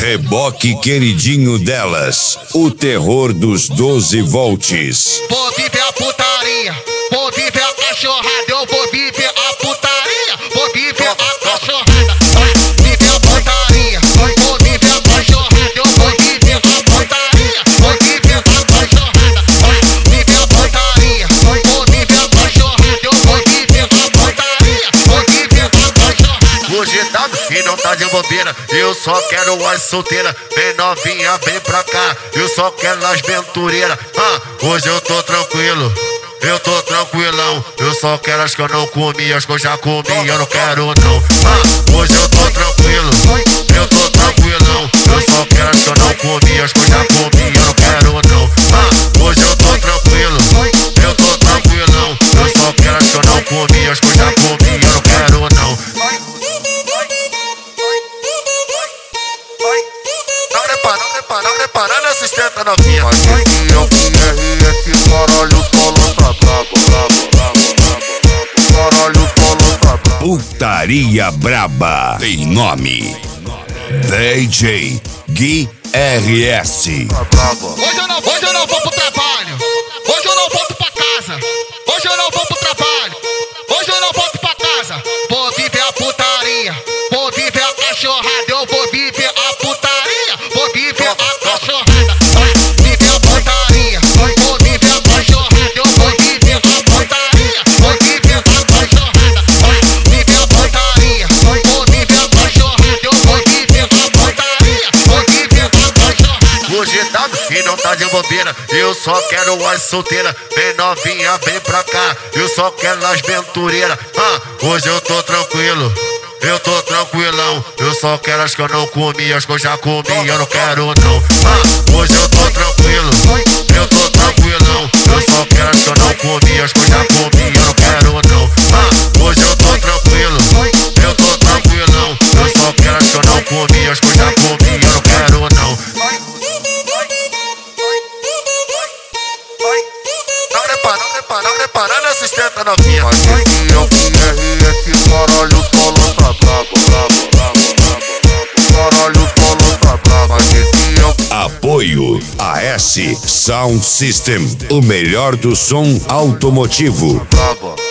Reboque queridinho delas, o terror dos 12 volts. Vou viver a putaria, vou viver a cachorrada, eu vou viver a putaria, vou viver a cachorrada, viver a putaria, vou viver a cachorrada, eu vou viver a putaria, vou viver a cachorrada, viver a putaria, vou viver a cachorrada, eu vou viver a putaria, vou viver a cachorrada. Hoje tá e não tá de bobeira, eu só quero as solteiras, vem novinha, vem pra cá, eu só quero as aventureiras. Hoje eu tô tranquilo, eu tô tranquilão, eu só quero as que eu não comi, as que eu já comi, eu não quero não. Hoje eu tô tranquilo, eu tô tranquilão, eu só quero as que eu não comi, as que eu já comi, eu não quero não. Hoje eu tô tranquilo, eu tô tranquilão, eu só quero as que eu não comi, as que eu já comi, eu não quero não. Não reparando essa estenta novinha. Mas esse é o esse caralho solo tá brabo. Caralho solo tá brabo. Putaria braba tem nome: DJ Gui RS. Tá brabo. Hoje eu não vou pro trabalho, hoje eu não volto pra casa, hoje eu não vou pro trabalho, hoje eu não volto pra casa. Vou viver a putaria, vou viver a cachorrada, eu vou viver a putaria, vou viver a cachorrada, viver a putaria, vou viver a cachorrada, eu vou viver a putaria, vou viver a cachorrada, viver a putaria, vou viver a cachorrada, eu vou viver a putaria, vou viver a cachorrada. Hoje tá e não tá de bobeira, eu só quero as solteiras, vem novinha, vem pra cá, eu só quero as aventureiras. Hoje eu tô tranquilo, eu tô tranquilão, eu só quero as que eu não comi, as que eu já comi, eu não quero não. Hoje eu tô tranquilo, eu tô tranquilão, eu só quero as que eu não comi, as que eu já comi, eu não quero não. Hoje eu tô tranquilo, eu tô tranquilão, eu só quero as que eu não comi, as que eu já comi, eu não quero não. Não reparando essa estenta novinha. Mas esse é o esse caralho solo tá brabo. Caralho solo tá brabo. Mas esse é o Apoio AS Sound System, o melhor do som automotivo. brabo.